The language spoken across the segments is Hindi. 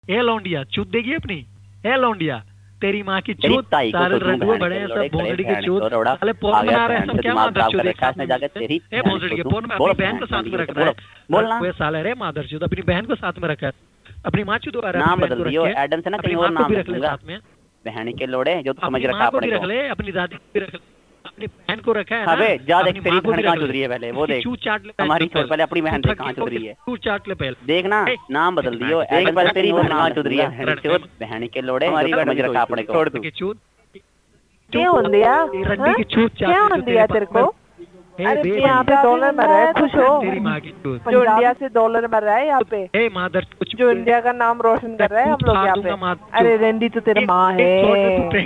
ए लौंडिया चूत देगी अपनी, ए लौंडिया तेरी माँ की चूत, सारे रंडुए बड़े हैं सब भोंसड़ी की चूत, साले पोर्न बना रहे हैं सब, क्या मादरचोद है ए भोंसड़ी के पोर्न में अपनी बहन को साथ में रख रहा है, बोलना कोई साले रे मादरचोद अपनी बहन को साथ में रखा है, अपनी माँ चूत वाला नाम बदल दियो एडम से ना कहीं और नाम रख ले साथ में, बहन के लोड़े जो समझ रखा अपने को, रख ले अपनी दादी को भी रख ले, अपनी बहन को रखा है ना। अबे जा देख तेरी बहन कहाँ चुद रही है पहले, वो देख चूत चाट ले, हमारी छोड़ पहले अपनी बहन देख कहाँ चुद रही है, चूत चाट ले पहले, देखना नाम बदल दियो एक बार तेरी बहन कहाँ चुद रही है, बहन के लोड़े हमारी बहन समझ रखा अपने को, छोड़ दो चूत क्या हो दिया, रंडी की चूत चाट क्या हो दिया तेरे को, अरे यहाँ पे डॉलर मर रहा है, खुश हो, तेरी माँ की चूत जो इंडिया से डॉलर मर रहा है यहाँ पे, ए मादर जो इंडिया का नाम रोशन कर रहा है हम लोग यहाँ पे, अरे रेंडी तो तेरा माँ है,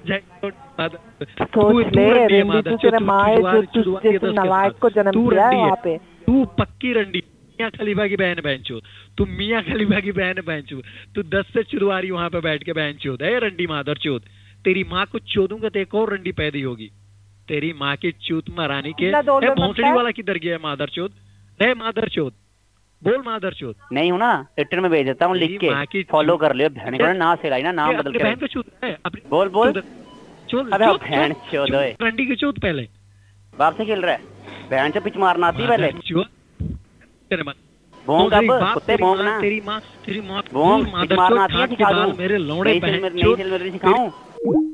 सोच ले रेंडी तो तेरा माँ है जो जैसे नालायक को जन्म दिया है वहाँ पे, तू पक्की रंडी मियाँ खलीफा की बहन बहनचोद, तू मियाँ खलीफा की बहन बहनचोद, तू 10 से चुरवारी वहाँ पे बैठ के बहनचोद है रंडी मादरचोद, तेरी माँ को चोदूंगा तो एक और रंडी पैदी होगी, तेरी माँ की चूत महारानी के भोंसड़ी वाला किधर गया मादरचोद, है मादरचोद बोल मादरचोद, नहीं हूँ ना ट्विटर में भेज देता हूँ लिख के, फॉलो कर लियो बहन को ना से ना नाम बदल के, बहन को चूत है अपनी, बोल बोल चोद, अबे बहन चोद है रंडी की चूत पहले बाप से खेल रहा है, बहन से पिच मारना आती पहले, तेरे मन भोंग अब कुत्ते भोंग ना, तेरी माँ भोंग पिच मारना आती है, सिखा दूँ मेरे लौड़े बहन नहीं सिखाऊं।